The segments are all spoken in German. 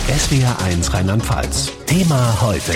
SWR1 Rheinland-Pfalz. Thema heute.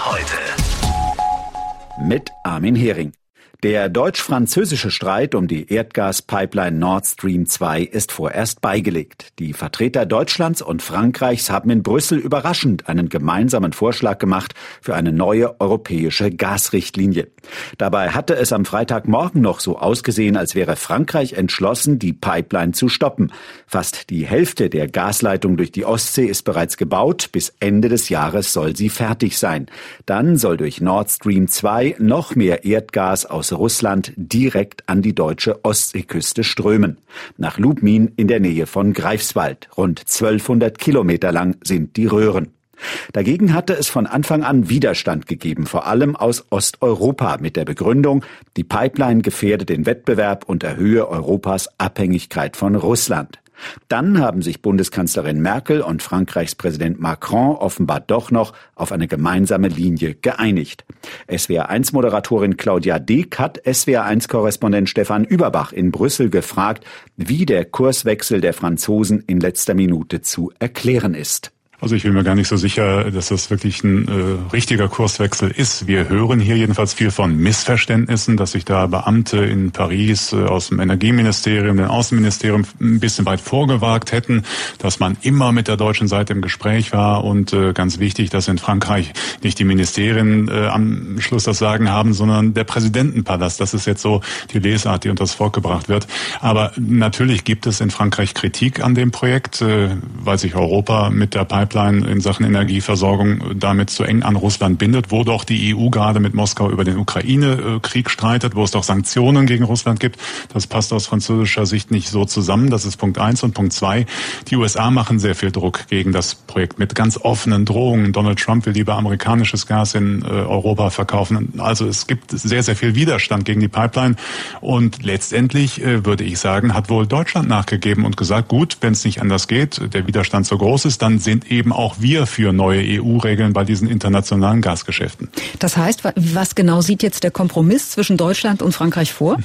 Mit Armin Hering. Der deutsch-französische Streit um die Erdgaspipeline Nord Stream 2 ist vorerst beigelegt. Die Vertreter Deutschlands und Frankreichs haben in Brüssel überraschend einen gemeinsamen Vorschlag gemacht für eine neue europäische Gasrichtlinie. Dabei hatte es am Freitagmorgen noch so ausgesehen, als wäre Frankreich entschlossen, die Pipeline zu stoppen. Fast die Hälfte der Gasleitung durch die Ostsee ist bereits gebaut. Bis Ende des Jahres soll sie fertig sein. Dann soll durch Nord Stream 2 noch mehr Erdgas aus Russland direkt an die deutsche Ostseeküste strömen. Nach Lubmin in der Nähe von Greifswald. Rund 1200 Kilometer lang sind die Röhren. Dagegen hatte es von Anfang an Widerstand gegeben, vor allem aus Osteuropa, mit der Begründung, die Pipeline gefährde den Wettbewerb und erhöhe Europas Abhängigkeit von Russland. Dann haben sich Bundeskanzlerin Merkel und Frankreichs Präsident Macron offenbar doch noch auf eine gemeinsame Linie geeinigt. SWR1-Moderatorin Claudia Deek hat SWR1-Korrespondent Stefan Überbach in Brüssel gefragt, wie der Kurswechsel der Franzosen in letzter Minute zu erklären ist. Also ich bin mir gar nicht so sicher, dass das wirklich ein richtiger Kurswechsel ist. Wir hören hier jedenfalls viel von Missverständnissen, dass sich da Beamte in Paris aus dem Energieministerium, dem Außenministerium ein bisschen weit vorgewagt hätten, dass man immer mit der deutschen Seite im Gespräch war und ganz wichtig, dass in Frankreich nicht die Ministerien am Schluss das Sagen haben, sondern der Präsidentenpalast. Das ist jetzt so die Lesart, die unters Volk gebracht wird. Aber natürlich gibt es in Frankreich Kritik an dem Projekt, weil sich Europa mit der Pipeline in Sachen Energieversorgung damit zu eng an Russland bindet, wo doch die EU gerade mit Moskau über den Ukraine-Krieg streitet, wo es doch Sanktionen gegen Russland gibt. Das passt aus französischer Sicht nicht so zusammen. Das ist Punkt 1. Und Punkt 2, die USA machen sehr viel Druck gegen das Projekt mit ganz offenen Drohungen. Donald Trump will lieber amerikanisches Gas in Europa verkaufen. Also es gibt sehr, sehr viel Widerstand gegen die Pipeline. Und letztendlich, würde ich sagen, hat wohl Deutschland nachgegeben und gesagt, gut, wenn es nicht anders geht, der Widerstand so groß ist, dann sind eben auch wir für neue EU-Regeln bei diesen internationalen Gasgeschäften. Das heißt, was genau sieht jetzt der Kompromiss zwischen Deutschland und Frankreich vor?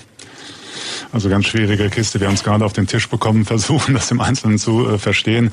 Also ganz schwierige Kiste. Wir haben es gerade auf den Tisch bekommen, versuchen das im Einzelnen zu verstehen.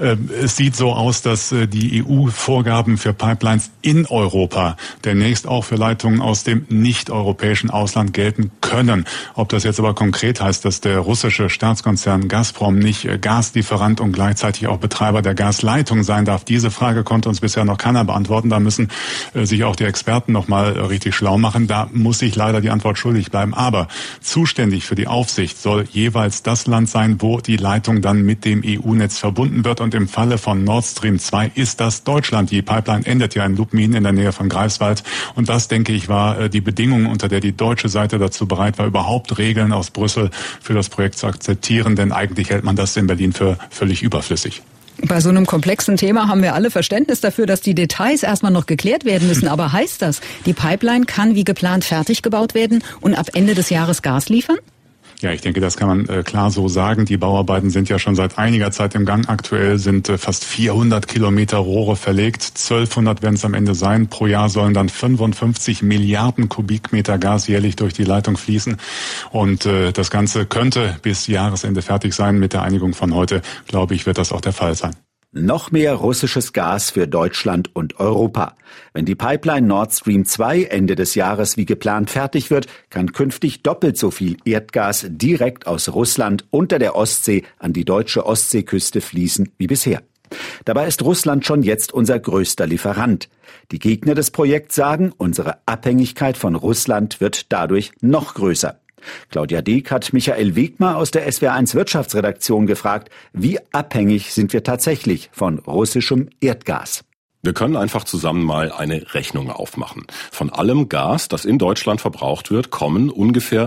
Es sieht so aus, dass die EU-Vorgaben für Pipelines in Europa demnächst auch für Leitungen aus dem nicht-europäischen Ausland gelten können. Ob das jetzt aber konkret heißt, dass der russische Staatskonzern Gazprom nicht Gaslieferant und gleichzeitig auch Betreiber der Gasleitung sein darf, diese Frage konnte uns bisher noch keiner beantworten. Da müssen sich auch die Experten noch mal richtig schlau machen. Da muss ich leider die Antwort schuldig bleiben. Aber zuständig für die Aufsicht soll jeweils das Land sein, wo die Leitung dann mit dem EU-Netz verbunden wird. Und im Falle von Nord Stream 2 ist das Deutschland. Die Pipeline endet ja in Lubmin in der Nähe von Greifswald. Und das, denke ich, war die Bedingung, unter der die deutsche Seite dazu bereit war, überhaupt Regeln aus Brüssel für das Projekt zu akzeptieren. Denn eigentlich hält man das in Berlin für völlig überflüssig. Bei so einem komplexen Thema haben wir alle Verständnis dafür, dass die Details erstmal noch geklärt werden müssen. Aber heißt das, die Pipeline kann wie geplant fertig gebaut werden und ab Ende des Jahres Gas liefern? Ja, ich denke, das kann man klar so sagen. Die Bauarbeiten sind ja schon seit einiger Zeit im Gang. Aktuell sind fast 400 Kilometer Rohre verlegt. 1200 werden es am Ende sein. Pro Jahr sollen dann 55 Milliarden Kubikmeter Gas jährlich durch die Leitung fließen. Und das Ganze könnte bis Jahresende fertig sein. Mit der Einigung von heute, glaube ich, wird das auch der Fall sein. Noch mehr russisches Gas für Deutschland und Europa. Wenn die Pipeline Nord Stream 2 Ende des Jahres wie geplant fertig wird, kann künftig doppelt so viel Erdgas direkt aus Russland unter der Ostsee an die deutsche Ostseeküste fließen wie bisher. Dabei ist Russland schon jetzt unser größter Lieferant. Die Gegner des Projekts sagen, unsere Abhängigkeit von Russland wird dadurch noch größer. Claudia Deek hat Michael Wegmar aus der SWR1 Wirtschaftsredaktion gefragt, wie abhängig sind wir tatsächlich von russischem Erdgas? Wir können einfach zusammen mal eine Rechnung aufmachen. Von allem Gas, das in Deutschland verbraucht wird, kommen ungefähr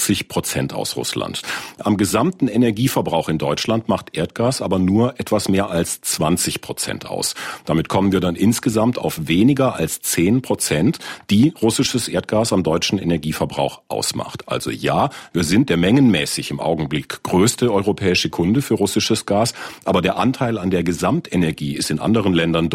40% aus Russland. Am gesamten Energieverbrauch in Deutschland macht Erdgas aber nur etwas mehr als 20% aus. Damit kommen wir dann insgesamt auf weniger als 10%, die russisches Erdgas am deutschen Energieverbrauch ausmacht. Also ja, wir sind der mengenmäßig im Augenblick größte europäische Kunde für russisches Gas, aber der Anteil an der Gesamtenergie ist in anderen Ländern deutlich höher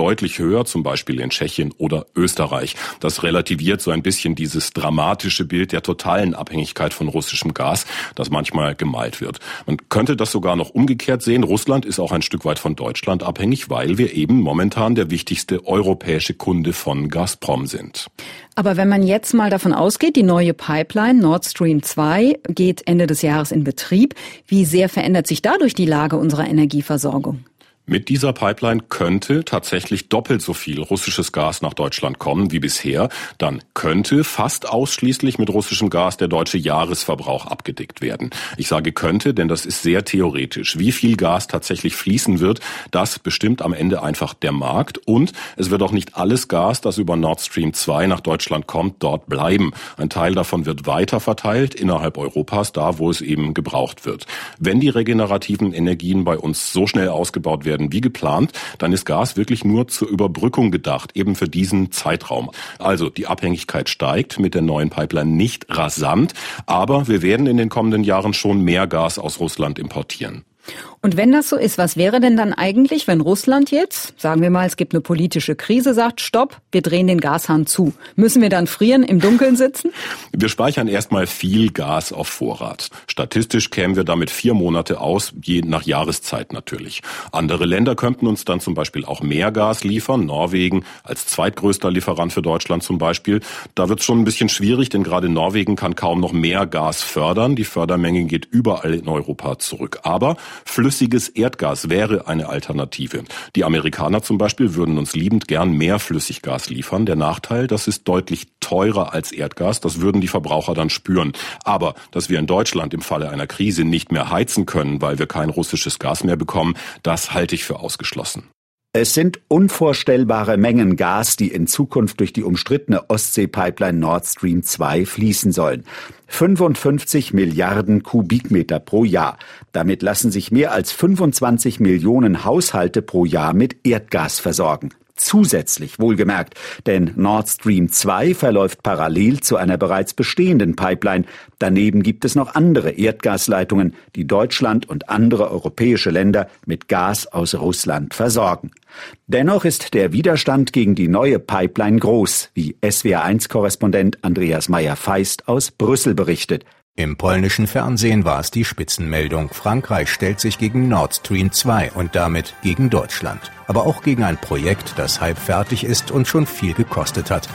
höher, zum Beispiel in Tschechien oder Österreich. Das relativiert so ein bisschen dieses dramatische Bild der totalen Abhängigkeit von russischem Gas, das manchmal gemalt wird. Man könnte das sogar noch umgekehrt sehen. Russland ist auch ein Stück weit von Deutschland abhängig, weil wir eben momentan der wichtigste europäische Kunde von Gazprom sind. Aber wenn man jetzt mal davon ausgeht, die neue Pipeline Nord Stream 2 geht Ende des Jahres in Betrieb, wie sehr verändert sich dadurch die Lage unserer Energieversorgung? Mit dieser Pipeline könnte tatsächlich doppelt so viel russisches Gas nach Deutschland kommen wie bisher. Dann könnte fast ausschließlich mit russischem Gas der deutsche Jahresverbrauch abgedeckt werden. Ich sage könnte, denn das ist sehr theoretisch. Wie viel Gas tatsächlich fließen wird, das bestimmt am Ende einfach der Markt. Und es wird auch nicht alles Gas, das über Nord Stream 2 nach Deutschland kommt, dort bleiben. Ein Teil davon wird weiter verteilt innerhalb Europas, da wo es eben gebraucht wird. Wenn die regenerativen Energien bei uns so schnell ausgebaut werden wie geplant, dann ist Gas wirklich nur zur Überbrückung gedacht, eben für diesen Zeitraum. Also die Abhängigkeit steigt mit der neuen Pipeline nicht rasant, aber wir werden in den kommenden Jahren schon mehr Gas aus Russland importieren. Und wenn das so ist, was wäre denn dann eigentlich, wenn Russland jetzt, sagen wir mal, es gibt eine politische Krise, sagt, stopp, wir drehen den Gashahn zu? Müssen wir dann frieren, im Dunkeln sitzen? Wir speichern erstmal viel Gas auf Vorrat. Statistisch kämen wir damit 4 Monate aus, je nach Jahreszeit natürlich. Andere Länder könnten uns dann zum Beispiel auch mehr Gas liefern. Norwegen als zweitgrößter Lieferant für Deutschland zum Beispiel. Da wird es schon ein bisschen schwierig, denn gerade Norwegen kann kaum noch mehr Gas fördern. Die Fördermenge geht überall in Europa zurück. Aber flüssiges Erdgas wäre eine Alternative. Die Amerikaner zum Beispiel würden uns liebend gern mehr Flüssiggas liefern. Der Nachteil, das ist deutlich teurer als Erdgas. Das würden die Verbraucher dann spüren. Aber dass wir in Deutschland im Falle einer Krise nicht mehr heizen können, weil wir kein russisches Gas mehr bekommen, das halte ich für ausgeschlossen. Es sind unvorstellbare Mengen Gas, die in Zukunft durch die umstrittene Ostsee-Pipeline Nord Stream 2 fließen sollen. 55 Milliarden Kubikmeter pro Jahr. Damit lassen sich mehr als 25 Millionen Haushalte pro Jahr mit Erdgas versorgen. Zusätzlich wohlgemerkt, denn Nord Stream 2 verläuft parallel zu einer bereits bestehenden Pipeline. Daneben gibt es noch andere Erdgasleitungen, die Deutschland und andere europäische Länder mit Gas aus Russland versorgen. Dennoch ist der Widerstand gegen die neue Pipeline groß, wie SWR1-Korrespondent Andreas Meyer-Feist aus Brüssel berichtet. Im polnischen Fernsehen war es die Spitzenmeldung. Frankreich stellt sich gegen Nord Stream 2 und damit gegen Deutschland. Aber auch gegen ein Projekt, das halb fertig ist und schon viel gekostet hat.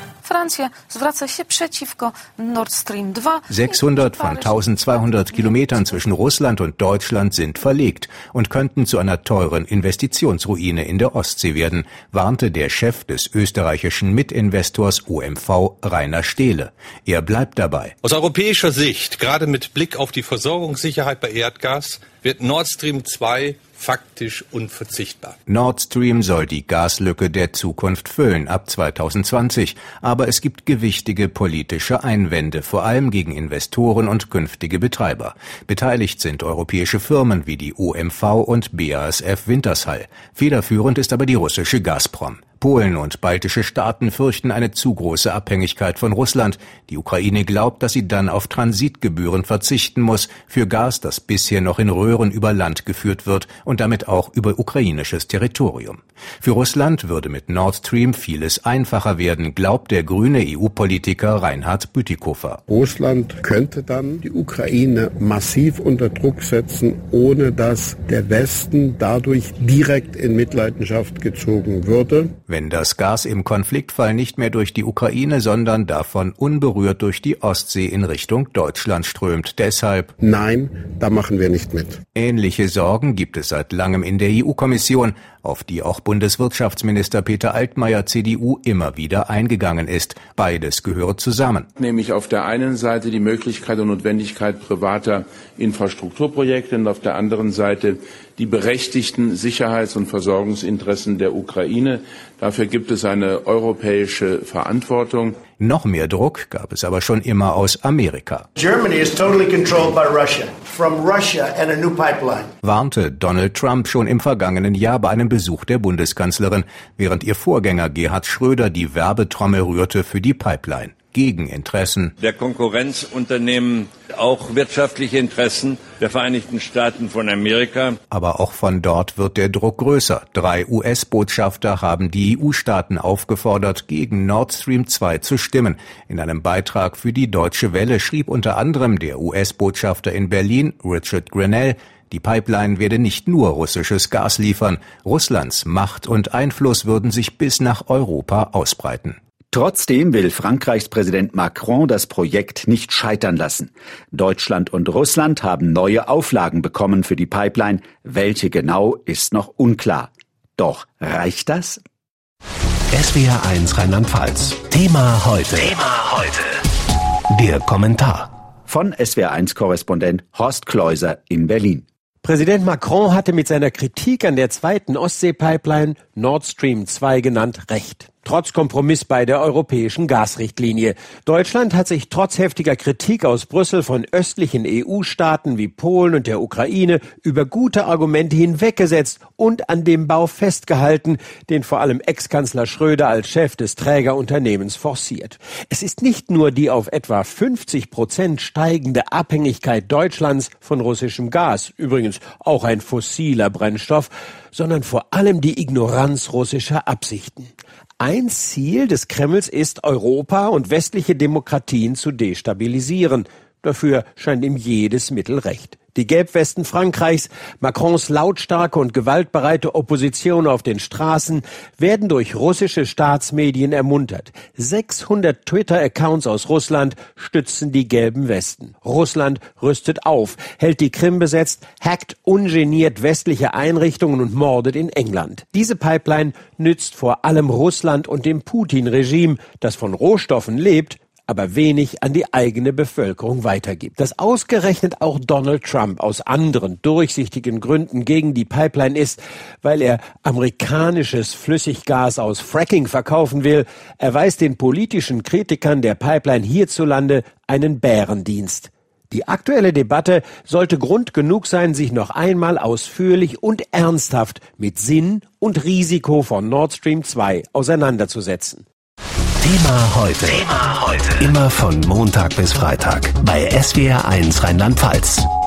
600 von 1200 Kilometern zwischen Russland und Deutschland sind verlegt und könnten zu einer teuren Investitionsruine in der Ostsee werden, warnte der Chef des österreichischen Mitinvestors OMV, Rainer Stehle. Er bleibt dabei. Aus europäischer Sicht, gerade mit Blick auf die Versorgungssicherheit bei Erdgas, wird Nord Stream 2 faktisch unverzichtbar. Nord Stream soll die Gaslücke der Zukunft füllen ab 2020. Aber es gibt gewichtige politische Einwände, vor allem gegen Investoren und künftige Betreiber. Beteiligt sind europäische Firmen wie die OMV und BASF Wintershall. Federführend ist aber die russische Gazprom. Polen und baltische Staaten fürchten eine zu große Abhängigkeit von Russland. Die Ukraine glaubt, dass sie dann auf Transitgebühren verzichten muss für Gas, das bisher noch in Röhren über Land geführt wird und damit auch über ukrainisches Territorium. Für Russland würde mit Nord Stream vieles einfacher werden, glaubt der grüne EU-Politiker Reinhard Bütikofer. Russland könnte dann die Ukraine massiv unter Druck setzen, ohne dass der Westen dadurch direkt in Mitleidenschaft gezogen würde. Wenn das Gas im Konfliktfall nicht mehr durch die Ukraine, sondern davon unberührt durch die Ostsee in Richtung Deutschland strömt. Deshalb: Nein, da machen wir nicht mit. Ähnliche Sorgen gibt es seit langem in der EU-Kommission, auf die auch Bundeswirtschaftsminister Peter Altmaier, CDU, immer wieder eingegangen ist. Beides gehört zusammen. Nämlich auf der einen Seite die Möglichkeit und Notwendigkeit privater Infrastrukturprojekte und auf der anderen Seite die berechtigten Sicherheits- und Versorgungsinteressen der Ukraine. Dafür gibt es eine europäische Verantwortung. Noch mehr Druck gab es aber schon immer aus Amerika. Germany is totally controlled by Russia. From Russia and a new pipeline. Warnte Donald Trump schon im vergangenen Jahr bei einem Besuch der Bundeskanzlerin, während ihr Vorgänger Gerhard Schröder die Werbetrommel rührte für die Pipeline. Gegeninteressen. Der Konkurrenzunternehmen auch wirtschaftliche Interessen der Vereinigten Staaten von Amerika. Aber auch von dort wird der Druck größer. 3 US-Botschafter haben die EU-Staaten aufgefordert, gegen Nord Stream 2 zu stimmen. In einem Beitrag für die Deutsche Welle schrieb unter anderem der US-Botschafter in Berlin, Richard Grenell, die Pipeline werde nicht nur russisches Gas liefern. Russlands Macht und Einfluss würden sich bis nach Europa ausbreiten. Trotzdem will Frankreichs Präsident Macron das Projekt nicht scheitern lassen. Deutschland und Russland haben neue Auflagen bekommen für die Pipeline. Welche genau, ist noch unklar. Doch reicht das? SWR1 Rheinland-Pfalz. Thema heute. Der Kommentar. Von SWR1-Korrespondent Horst Kleuser in Berlin. Präsident Macron hatte mit seiner Kritik an der zweiten Ostsee-Pipeline Nord Stream 2 genannt recht. Trotz Kompromiss bei der europäischen Gasrichtlinie. Deutschland hat sich trotz heftiger Kritik aus Brüssel von östlichen EU-Staaten wie Polen und der Ukraine über gute Argumente hinweggesetzt und an dem Bau festgehalten, den vor allem Ex-Kanzler Schröder als Chef des Trägerunternehmens forciert. Es ist nicht nur die auf etwa 50% steigende Abhängigkeit Deutschlands von russischem Gas, übrigens auch ein fossiler Brennstoff, sondern vor allem die Ignoranz russischer Absichten. Ein Ziel des Kremls ist, Europa und westliche Demokratien zu destabilisieren. Dafür scheint ihm jedes Mittel recht. Die Gelbwesten Frankreichs, Macrons lautstarke und gewaltbereite Opposition auf den Straßen werden durch russische Staatsmedien ermuntert. 600 Twitter-Accounts aus Russland stützen die gelben Westen. Russland rüstet auf, hält die Krim besetzt, hackt ungeniert westliche Einrichtungen und mordet in England. Diese Pipeline nützt vor allem Russland und dem Putin-Regime, das von Rohstoffen lebt, aber wenig an die eigene Bevölkerung weitergibt. Dass ausgerechnet auch Donald Trump aus anderen durchsichtigen Gründen gegen die Pipeline ist, weil er amerikanisches Flüssiggas aus Fracking verkaufen will, erweist den politischen Kritikern der Pipeline hierzulande einen Bärendienst. Die aktuelle Debatte sollte Grund genug sein, sich noch einmal ausführlich und ernsthaft mit Sinn und Risiko von Nord Stream 2 auseinanderzusetzen. Thema heute. Immer von Montag bis Freitag bei SWR1 Rheinland-Pfalz.